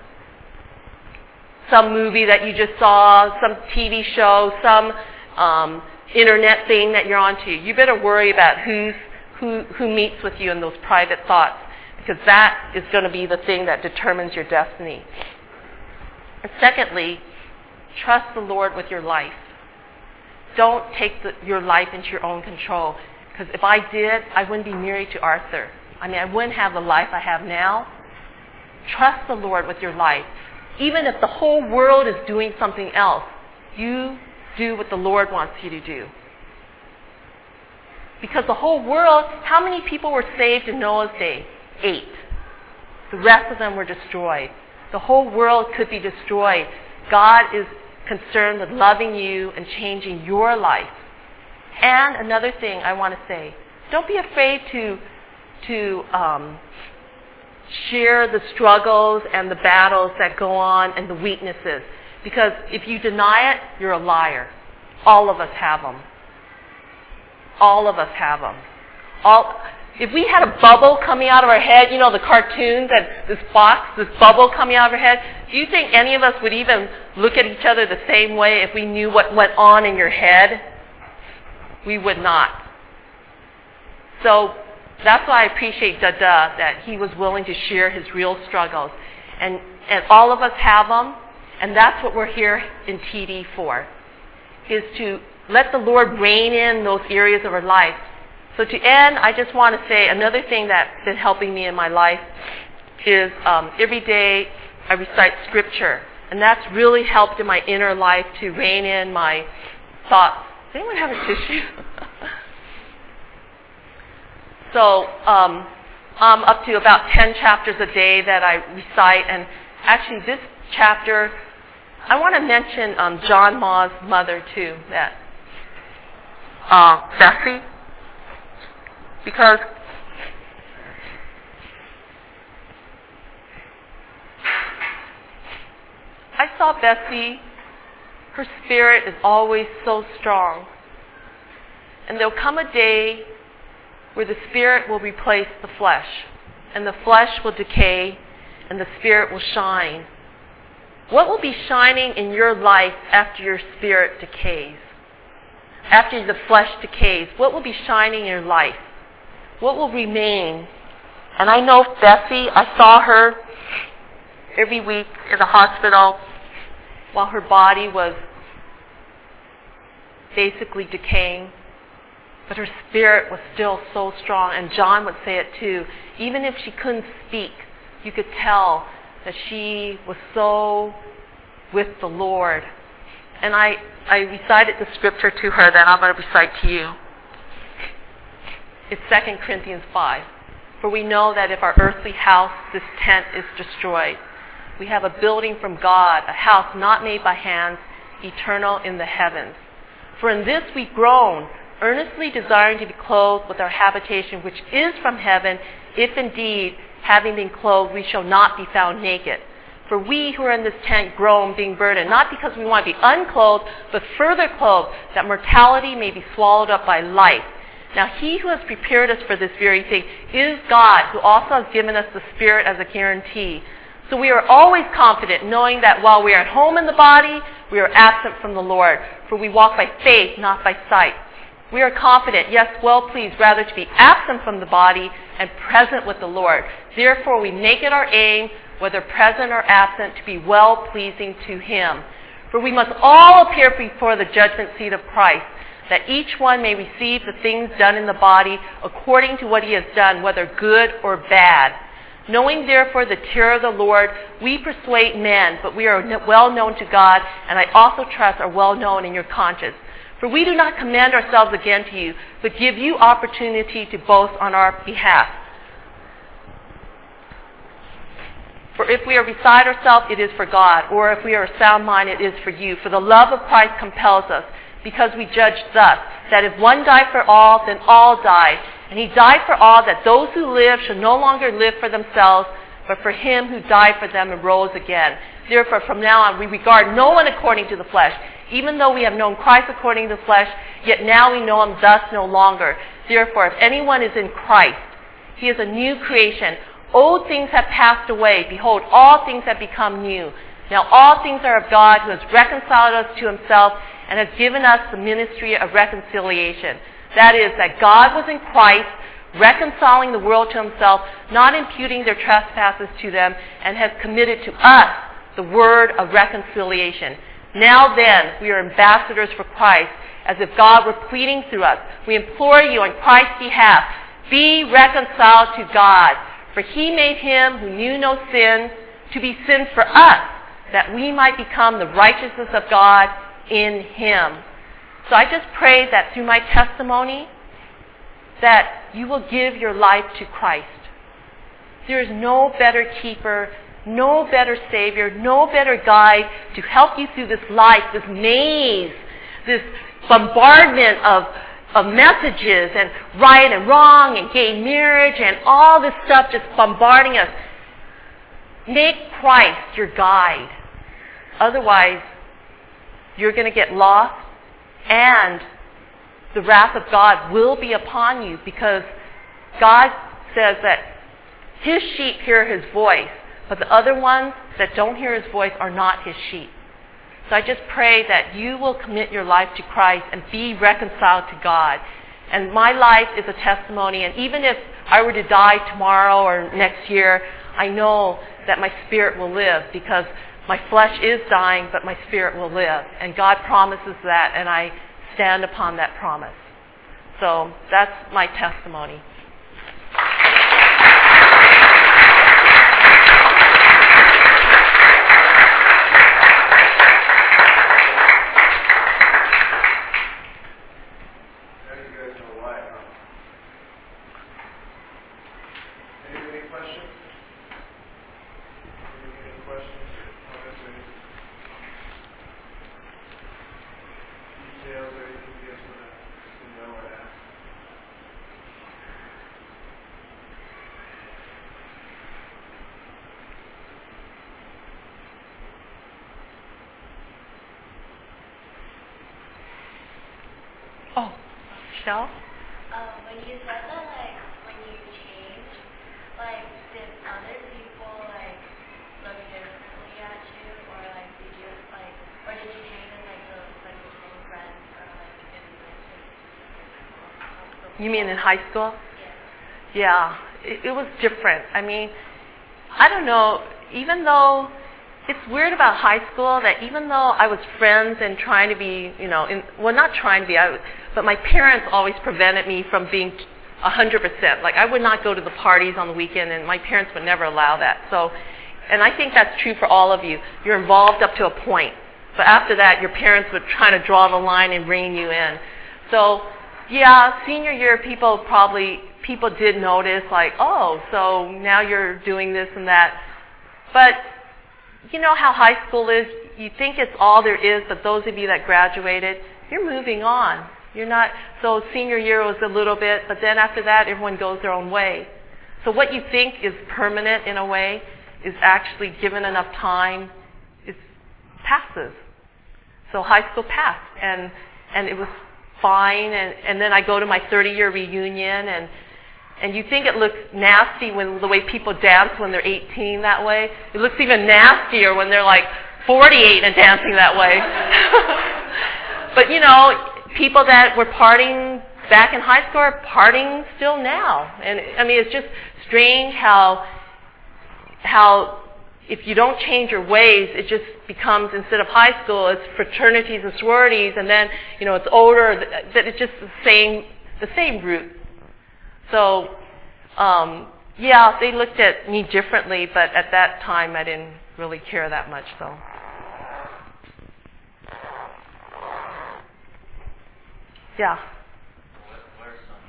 some movie that you just saw, some TV show, some internet thing that you're onto? You better worry about who meets with you in those private thoughts, because that is going to be the thing that determines your destiny. And secondly, trust the Lord with your life. Don't take your life into your own control, because if I did, I wouldn't be married to Arthur. I wouldn't have the life I have now. Trust the Lord with your life. Even if the whole world is doing something else, you do what the Lord wants you to do. Because the whole world, how many people were saved in Noah's day? 8. The rest of them were destroyed. The whole world could be destroyed. God is concerned with loving you and changing your life. And another thing I want to say, don't be afraid to share the struggles and the battles that go on and the weaknesses. Because if you deny it, you're a liar. All of us have them. All of us have them. If we had a bubble coming out of our head, the cartoons and this bubble coming out of our head, do you think any of us would even look at each other the same way if we knew what went on in your head? We would not. So that's why I appreciate Dada, that he was willing to share his real struggles. And all of us have them. And that's what we're here in TD for, is to let the Lord reign in those areas of our life. So to end, I just want to say another thing that's been helping me in my life is every day I recite scripture. And that's really helped in my inner life to rein in my thoughts. Does anyone have a tissue? So I'm up to about 10 chapters a day that I recite. And actually this chapter, I want to mention John Ma's mother too, that Bessie, because I saw Bessie, her spirit is always so strong. And there'll come a day where the spirit will replace the flesh, and the flesh will decay, and the spirit will shine. What will be shining in your life after your spirit decays? After the flesh decays, what will be shining in your life? What will remain? And I know Bessie, I saw her every week in the hospital while her body was basically decaying. But her spirit was still so strong. And John would say it too. Even if she couldn't speak, you could tell that she was so with the Lord. And I recited the scripture to her that I'm going to recite to you. It's 2 Corinthians 5. For we know that if our earthly house, this tent, is destroyed, we have a building from God, a house not made by hands, eternal in the heavens. For in this we groan, earnestly desiring to be clothed with our habitation, which is from heaven, if indeed, having been clothed, we shall not be found naked. For we who are in this tent groan, being burdened, not because we want to be unclothed, but further clothed, that mortality may be swallowed up by life. Now he who has prepared us for this very thing is God, who also has given us the Spirit as a guarantee. So we are always confident, knowing that while we are at home in the body, we are absent from the Lord. For we walk by faith, not by sight. We are confident, yes, well pleased, rather to be absent from the body and present with the Lord. Therefore we make it our aim, whether present or absent, to be well-pleasing to Him. For we must all appear before the judgment seat of Christ, that each one may receive the things done in the body according to what he has done, whether good or bad. Knowing therefore the terror of the Lord, we persuade men, but we are well known to God, and I also trust are well known in your conscience. For we do not commend ourselves again to you, but give you opportunity to boast on our behalf. For if we are beside ourselves, it is for God, or if we are sound mind, it is for you. For the love of Christ compels us, because we judge thus, that if one died for all, then all died. And he died for all, that those who live shall no longer live for themselves, but for him who died for them and rose again. Therefore, from now on, we regard no one according to the flesh. Even though we have known Christ according to the flesh, yet now we know him thus no longer. Therefore, if anyone is in Christ, he is a new creation. Old things have passed away. Behold, all things have become new. Now all things are of God, who has reconciled us to himself and has given us the ministry of reconciliation. That is, that God was in Christ, reconciling the world to himself, not imputing their trespasses to them, and has committed to us the word of reconciliation. Now then, we are ambassadors for Christ, as if God were pleading through us. We implore you on Christ's behalf, be reconciled to God. For he made him who knew no sin to be sin for us, that we might become the righteousness of God in him. So I just pray that through my testimony, that you will give your life to Christ. There is no better keeper, no better Savior, no better guide to help you through this life, this maze, this bombardment of messages and right and wrong and gay marriage and all this stuff just bombarding us. Make Christ your guide. Otherwise, you're going to get lost, and the wrath of God will be upon you, because God says that his sheep hear his voice, but the other ones that don't hear his voice are not his sheep. So I just pray that you will commit your life to Christ and be reconciled to God. And my life is a testimony, and even if I were to die tomorrow or next year, I know that my spirit will live, because my flesh is dying, but my spirit will live. And God promises that, and I stand upon that promise. So that's my testimony. Oh, Michelle? When you said that, like, when you changed, like, did other people, like, look differently at you? Or, like, did you, like, or did you change in, like, the same friends or, like, in, like, You mean in high school? Yeah. Yeah, it was different. I mean, I don't know, even though it's weird about high school that even though I was friends and trying to be, not trying to be, but my parents always prevented me from being 100%. Like, I would not go to the parties on the weekend, and my parents would never allow that. So, and I think that's true for all of you. You're involved up to a point. But after that, your parents would try to draw the line and rein you in. So, yeah, senior year, people did notice, like, oh, so now you're doing this and that. But you know how high school is? You think it's all there is, but those of you that graduated, you're moving on. You're not, so senior year was a little bit, but then after that, everyone goes their own way. So what you think is permanent in a way is actually, given enough time, it passes. So high school passed, and it was fine, and then I go to my 30-year reunion, and you think it looks nasty when the way people dance when they're 18 that way. It looks even nastier when they're like 48 and dancing that way. But people that were partying back in high school are partying still now. And I mean, it's just strange how if you don't change your ways, it just becomes, instead of high school, it's fraternities and sororities, and then it's older. That it's just the same route. So, yeah, they looked at me differently, but at that time I didn't really care that much, so. Yeah. What are some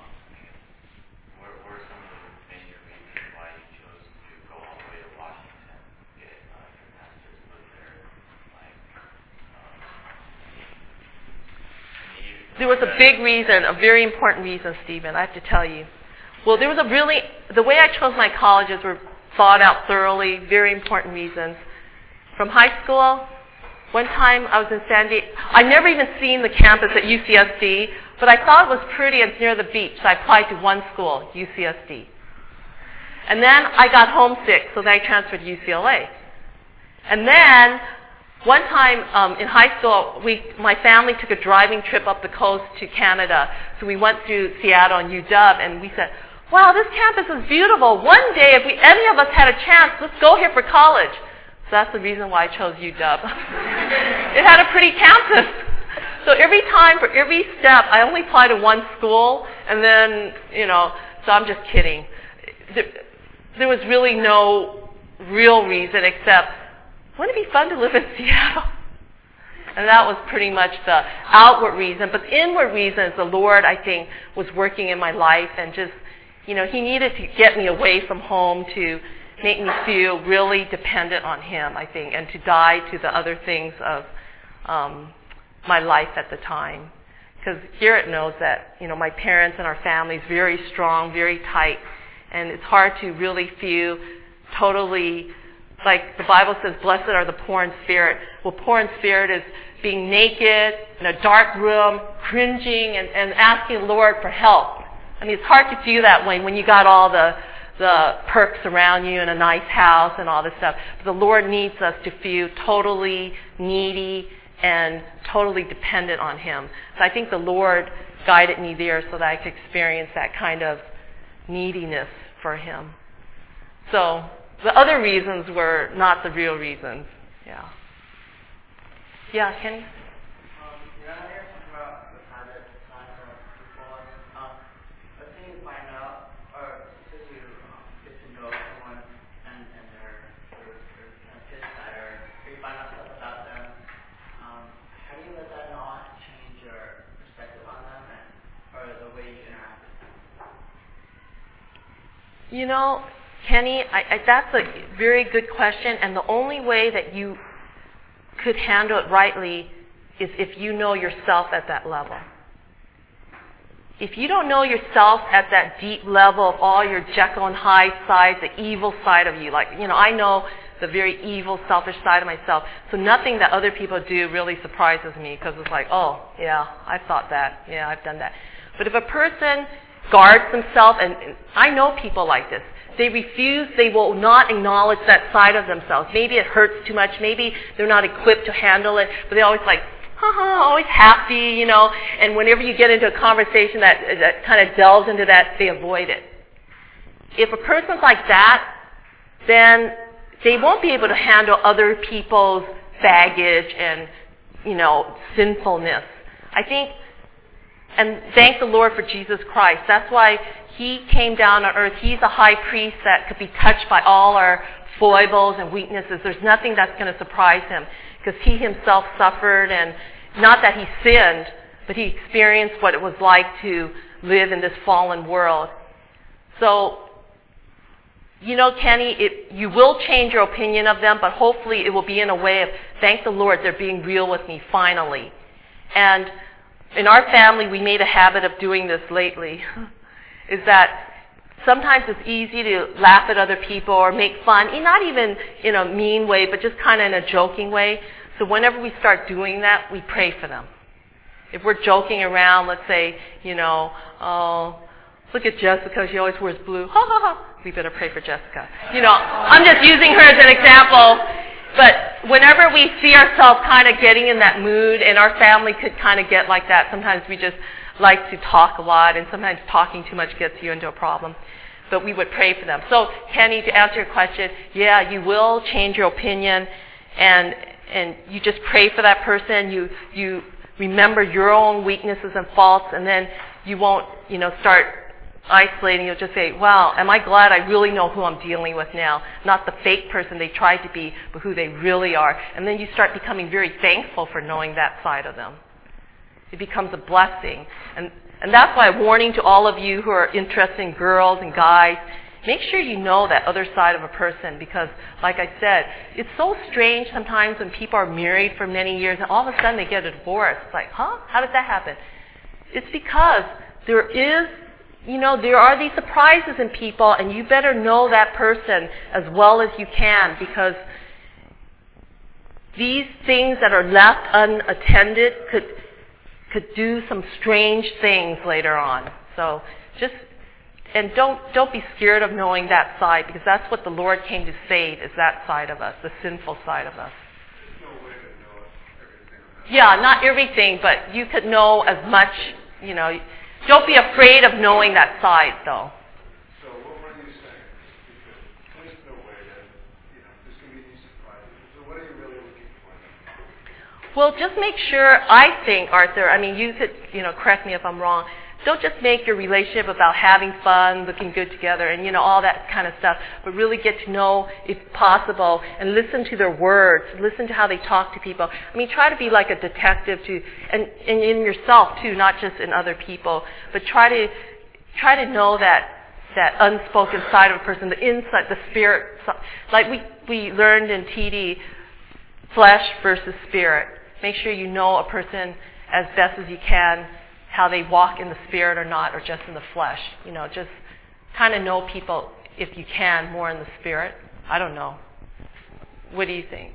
of the major reasons why you chose to go all the way to Washington, get your master's, live there? There was a big reason, a very important reason, Stephen, I have to tell you. Well, there was the way I chose my colleges were thought out thoroughly, very important reasons. From high school, one time I was in San Diego. I'd never even seen the campus at UCSD, but I thought it was pretty and it's near the beach, so I applied to one school, UCSD. And then I got homesick, so then I transferred to UCLA. And then one time in high school, my family took a driving trip up the coast to Canada. So we went through Seattle and UW, and we said, wow, this campus is beautiful. One day, if any of us had a chance, let's go here for college. So that's the reason why I chose UW. It had a pretty campus. So every time, for every step, I only applied to one school, and then, so I'm just kidding. There was really no real reason except, wouldn't it be fun to live in Seattle? And that was pretty much the outward reason. But the inward reason is the Lord, I think, was working in my life and just, He needed to get me away from home to make me feel really dependent on Him, I think, and to die to the other things of my life at the time. Because Garrett knows that, my parents and our family is very strong, very tight, and it's hard to really feel totally, like the Bible says, blessed are the poor in spirit. Well, poor in spirit is being naked in a dark room, cringing, and asking the Lord for help. I mean, it's hard to feel that way when you got all the perks around you and a nice house and all this stuff. But the Lord needs us to feel totally needy and totally dependent on Him. So I think the Lord guided me there so that I could experience that kind of neediness for Him. So the other reasons were not the real reasons. Yeah. Yeah, Kenny? You're talking about the private side of people. Let's say you find out, or say you get to know someone and their kind of his side, or you find out stuff about them. How do you let that not change your perspective on them or the way you interact with them? You know, Kenny, that's a very good question, and the only way that you could handle it rightly is if you know yourself at that level. If you don't know yourself at that deep level of all your Jekyll and Hyde sides, the evil side of you, like, I know the very evil, selfish side of myself, so nothing that other people do really surprises me because it's like, oh, yeah, I've thought that. Yeah, I've done that. But if a person guards themselves, and I know people like this, they refuse, they will not acknowledge that side of themselves. Maybe it hurts too much, maybe they're not equipped to handle it, but they're always like, always happy, and whenever you get into a conversation that kind of delves into that, they avoid it. If a person's like that, then they won't be able to handle other people's baggage and, sinfulness. I think, and thank the Lord for Jesus Christ. That's why He came down on earth. He's a high priest that could be touched by all our foibles and weaknesses. There's nothing that's going to surprise Him because He Himself suffered, and not that He sinned, but He experienced what it was like to live in this fallen world. So, Kenny, you will change your opinion of them, but hopefully it will be in a way of, thank the Lord, they're being real with me finally. And in our family, we made a habit of doing this lately, is that sometimes it's easy to laugh at other people or make fun, not even in a mean way, but just kind of in a joking way. So whenever we start doing that, we pray for them. If we're joking around, let's say, oh, look at Jessica, she always wears blue. Ha ha ha. We better pray for Jessica. I'm just using her as an example. But whenever we see ourselves kind of getting in that mood, and our family could kind of get like that, sometimes we just like to talk a lot, and sometimes talking too much gets you into a problem. But we would pray for them. So, Kenny, to answer your question, yeah, you will change your opinion, and you just pray for that person. You remember your own weaknesses and faults, and then you won't, start isolating. You'll just say, wow, am I glad I really know who I'm dealing with now, not the fake person they tried to be, but who they really are. And then you start becoming very thankful for knowing that side of them. It becomes a blessing. And that's why I'm warning to all of you who are interested in girls and guys, make sure you know that other side of a person, because, like I said, it's so strange sometimes when people are married for many years and all of a sudden they get a divorce. It's like, huh? How did that happen? It's because there are these surprises in people, and you better know that person as well as you can, because these things that are left unattended could do some strange things later on. So don't be scared of knowing that side, because that's what the Lord came to save, is that side of us, the sinful side of us. There's no way to know everything about it. Yeah, not everything, but you could know as much, Don't be afraid of knowing that side, though. So what were you saying? Because there's no way that, there's going to be these surprises. So what are you really looking for then? Well, just make sure, I think, Arthur, you could, correct me if I'm wrong, don't just make your relationship about having fun, looking good together, and, all that kind of stuff, but really get to know, if possible, and listen to their words, listen to how they talk to people. Try to be like a detective too, and in yourself too, not just in other people, but try to know that unspoken side of a person, the inside, the spirit, like we learned in TD, flesh versus spirit. Make sure you know a person as best as you can, how they walk in the spirit or not, or just in the flesh. Just kind of know people, if you can, more in the spirit. I don't know. What do you think?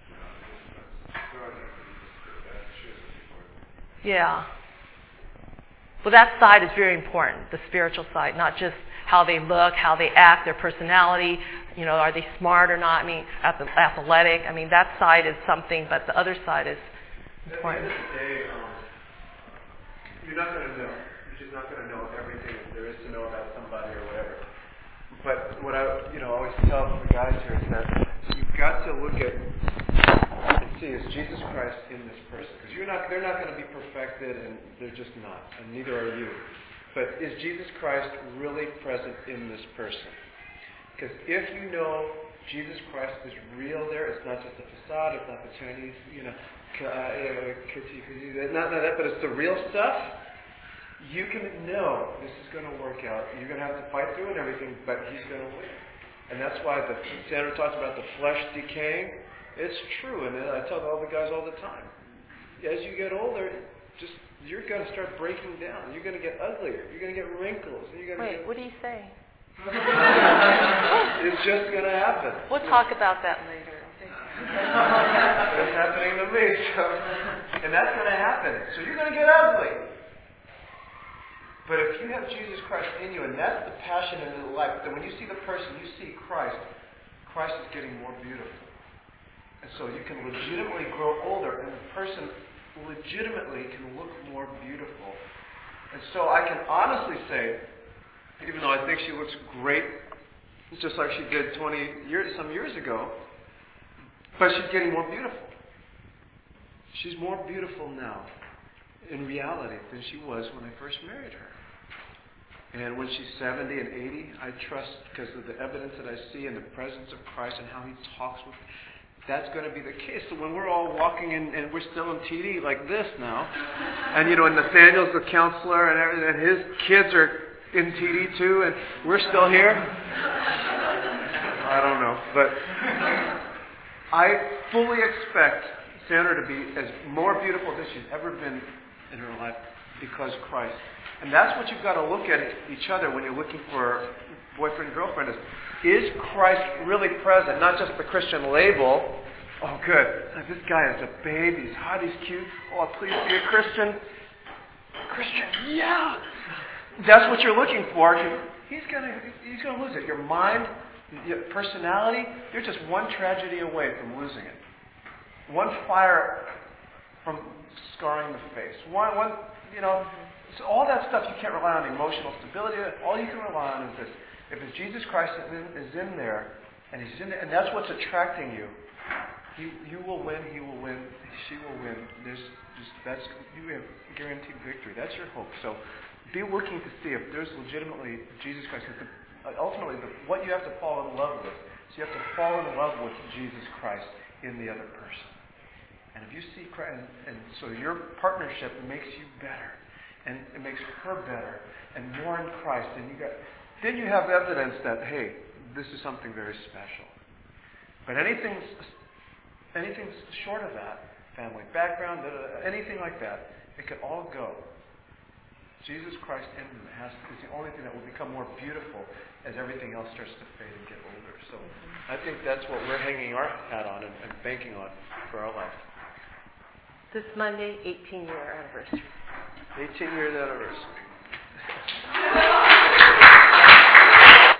Yeah. Well, that side is very important, the spiritual side, not just how they look, how they act, their personality, are they smart or not, athletic. That side is something, but the other side is important. At the end of the day, you're not going to know. You're just not going to know everything there is to know about somebody or whatever. But what I always tell the guys here is that you've got to look at see is Jesus Christ in this person. Because they're not going to be perfected, and they're just not, and neither are you. But is Jesus Christ really present in this person? Because if you know Jesus Christ is real there, it's not just a facade, it's not the Chinese, not that, but it's the real stuff, you can know this is going to work out. You're going to have to fight through and everything, but he's going to win. And that's why Sandra talks about the flesh decaying. It's true, and I tell all the guys all the time. As you get older, you're going to start breaking down. You're going to get uglier. You're going to get wrinkles. Wait, what do you say? It's just going to happen. We'll talk about that later. It's happening to me, and that's going to happen. So you're going to get ugly. But if you have Jesus Christ in you, and that's the passion in the life, that when you see the person, you see Christ. Christ is getting more beautiful. And so you can legitimately grow older, and the person legitimately can look more beautiful. And so I can honestly say, even though I think she looks great, just like she did some years ago, but she's getting more beautiful. She's more beautiful now, in reality, than she was when I first married her. And when she's 70 and 80, I trust, because of the evidence that I see in the presence of Christ and how he talks with me, that's going to be the case. So when we're all walking in, and we're still in TD like this now, and and Nathaniel's the counselor, and everything, and his kids are in TD too, and we're still here. I don't know, but I fully expect Sandra to be as more beautiful than she's ever been in her life because of Christ. And that's what you've got to look at each other when you're looking for boyfriend, girlfriend. Is Christ really present? Not just the Christian label. Oh, good. This guy is a babe. He's hot. He's cute. Oh, please be a Christian. Christian, yeah. That's what you're looking for. He's gonna lose it. Your mind, your personality. You're just one tragedy away from losing it. One fire from scarring the face. One. So all that stuff you can't rely on emotional stability. All you can rely on is this. If it's Jesus Christ is in there, and he's in there, and that's what's attracting you, you will win. He will win. She will win. You have guaranteed victory. That's your hope. So be looking to see if there's legitimately Jesus Christ. Ultimately, what you have to fall in love with. So you have to fall in love with Jesus Christ in the other person. And if you see Christ, and so your partnership makes you better. And it makes her better and more in Christ. And then you have evidence that, hey, this is something very special. But anything short of that, family background, anything like that, it could all go. Jesus Christ in them is the only thing that will become more beautiful as everything else starts to fade and get older. So I think that's what we're hanging our hat on and banking on for our life. This Monday, 18-year anniversary. 18 years anniversary.